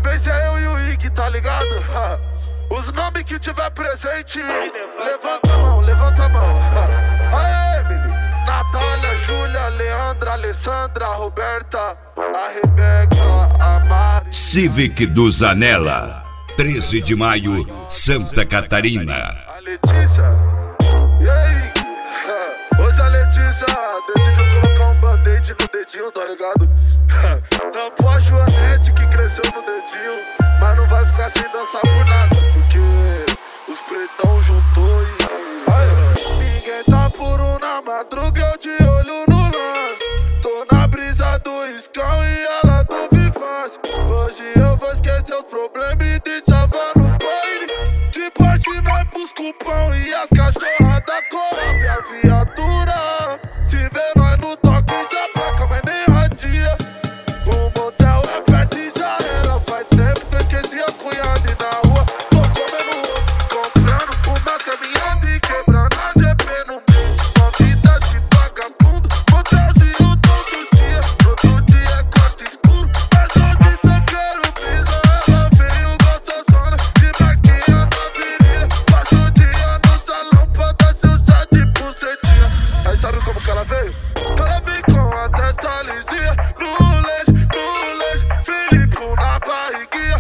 vez é eu e o Ig, tá ligado? Os nomes que tiver presente, levanta a mão, levanta a mão. Aê, Emily, Natália, Júlia, Leandra, Alessandra, Roberta, a Rebeca, a Mari. Civic do Zanella, 13 de maio, Santa Catarina. A Letícia, e aí? Hoje a Letícia decidiu colocar um band-aid no dedinho, tá ligado? Tampou a Joanete que cresceu no dedinho, mas não vai ficar sem dançar por nada, porque os pretão juntou e... Ninguém tá puro na madruga, eu de olho no lance. Tô na brisa do Iscão e ela do Vivaz. Hoje eu vou esquecer os problemas e te chavar no baile. De parte nós pros cupão e as cachorras da Coab. A viatura, se vê nós no toque já placa, mas nem radia. O motel é perto e já era. Faz tempo que eu esqueci a cunhada e na rua tô comendo ovo, comprando uma caminhada e quebrando a GP no meio. Uma vida de vagabundo, motelzinho todo dia. No outro dia é quarto escuro, mas hoje só quero brisa. Ela veio gostosona, de marquinha na virilha. Passa o dia no salão pra dar seu chá de bucetinha. Aí sabe como que ela veio? Ela vem com a testa lisinha, no leite, Felipe na barriguinha.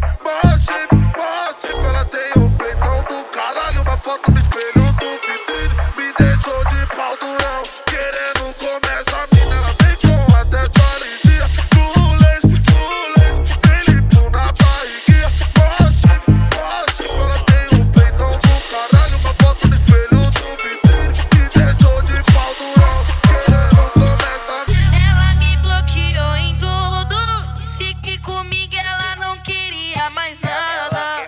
Mostre, ela tem um peitão do caralho. Uma foto no espelho do vitrine, me deixou de pau durão, querendo comer essa mina. Ela vem com a testa lisinha, no leite, Felipe na barriguinha. Mostre, ela tem um peitão do caralho. Uma foto no espelho do vitrine, me deixou de pau durão, querendo comer essa mina. Ela me bloqueou em tudo, disse que comigo ela não queria mais nada.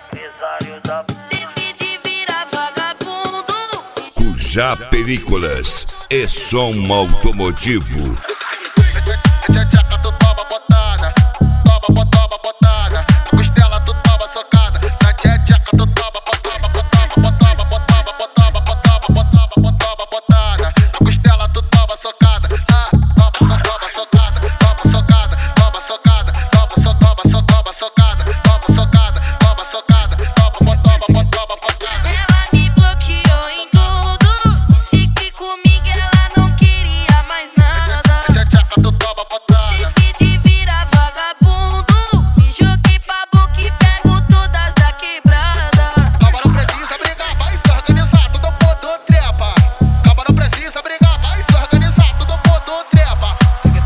Decidi virar vagabundo. Cujá Películas e som automotivo. Tcheca, tu toma botada, toma botada. A costela tu toma socada. Na tcheca tu toma botada. A costela tu toma socada. Toma socada. Ela me bloqueou em tudo, disse que comigo ela não queria mais nada. Tcheca tu toma botada. Decidi virar vagabundo, me joguei pra boca e pego todas da quebrada. Calma, não precisa brigar, vai se organizar, tudo mundo trepa. Calma, não precisa brigar, vai se organizar, tudo mundo trepa.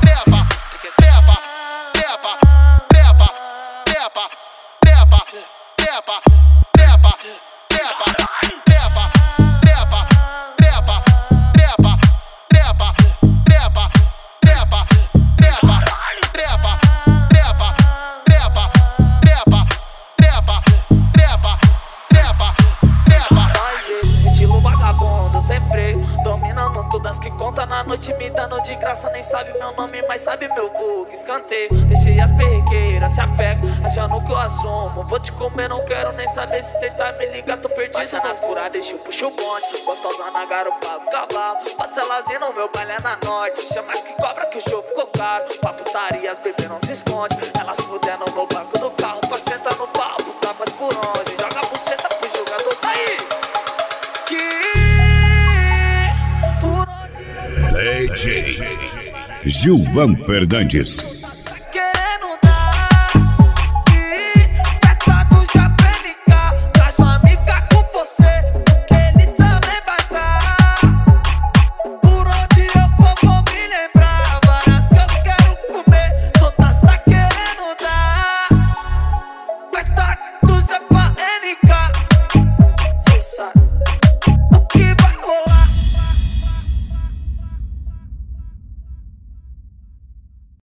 Estilo vagabundo, sem freio, dominando todas que conta na noite, me dando de graça. Nem sabe meu nome, mas sabe meu vulgo. Escanteio, deixei as perrequeiras, se apega, achando que eu assumo. Vou te comer, não quero nem saber. Se tentar me ligar, tô perdido nas furadas. Deixa eu puxo o bonde, gostosa na garupa do cavalo. Passa elas vindo, meu baile é na norte. Chama as que cobra que o show ficou caro. Pra putaria, as bebês não se esconde. Elas fudendo no banco do carro, pra sentar no pau, puta faz por onde. Joga a buceta pro jogador, tá aí. DJ Gilvan Fernandes.